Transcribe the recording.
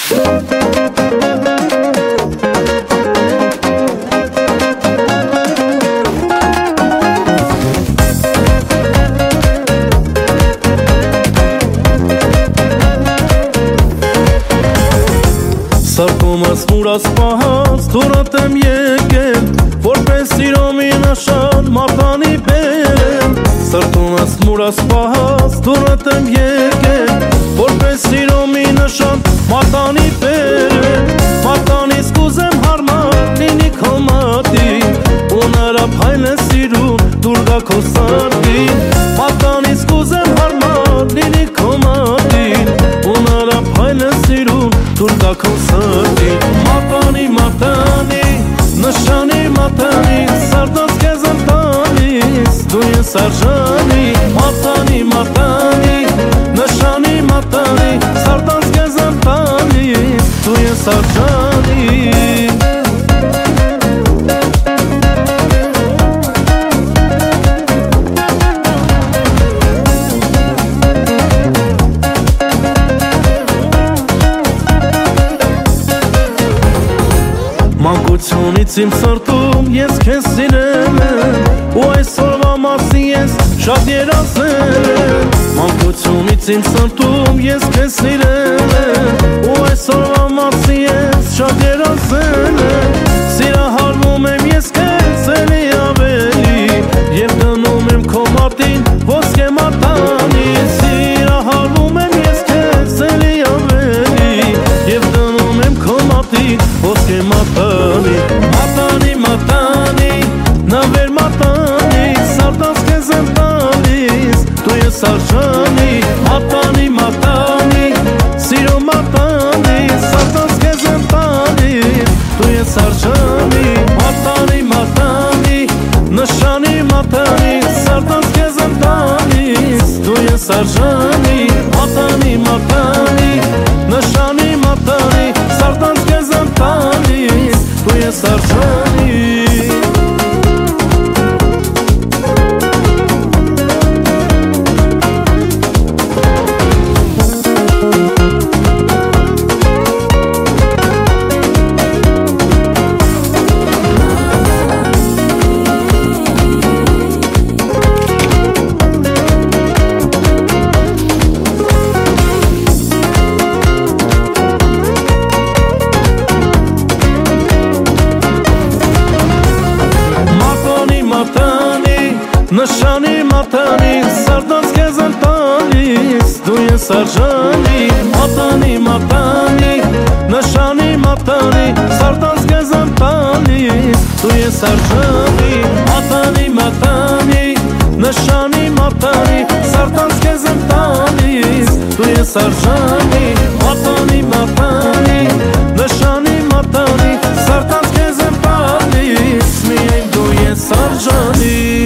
Սրտումս մուրաս պահած դուրդ եմ եկել Որպես սիրոմի նշան մարտանի բերեմ Սրտումս մուրաս պահած դուրդ եմ եկել Որպես սիրոմի նշան մարտանի բերեմ Մարտանից կուզեմ հարմար լինի քո մատին Ու նրա փայլը սիրուն դուր գա քո սրտին Մարտանից կուզեմ հարմար լինի քո մատին Ու նրա փայլը սիրուն դուր գա քո սրտին Մատանի, մատանի, նշանի մատանի Սարդոց կեզ եմ տալիս, դու ես արժանի Մատանի, մատանի, նշանի մատանի Սարդոց կեզ եմ տալիս, դու ես արժանի Մանկությունից իմ սրտում ես քեզ սիրել եմ Ու այսօրվա մասին ես շատ երազել եմ Մանկությունից իմ սրտում ես քեզ սիրել եմ Ու այսօրվա մասին ես շատ երազել եմ Սիրահարվում եմ ես քեզ էլի ավելի Եվ դնում եմ քո մատին ոսկե մատանի Սիրահարվում եմ ես քեզ էլի ավելի Եվ դնում եմ քո մատին ոսկե մատանի Մատանի, մատանի, նավեր մատանի Սարդոց կեզ եմ տալիս, դու ես արժանի Մատանի, մատանի, սիրո մատանի Սարդոց կեզ եմ տալիս, դու ես արժանի Մատանի, մատանի, նշանի մատանի Սարդոց կեզ եմ տալիս, դու ես արժանի Մատանի, մատանի, նշանի մատանի Սարդոց կեզ եմ տալիս, դու ես արժանի Նշանի մատանի, սարդոց կեզ եմ տալիս, դու ես արժանի Մատանի, մատանի, նշանի մատանի, սարդոց կեզ եմ տալիս, դու ես արժանի Մատանի, մատանի, նշանի մատանի, սարդոց կեզ եմ տալիս, դու ես արժանի Մատանի, մատանի, նշանի մատանի, սարդոց կեզ եմ տալիս, միայն դու ես արժանի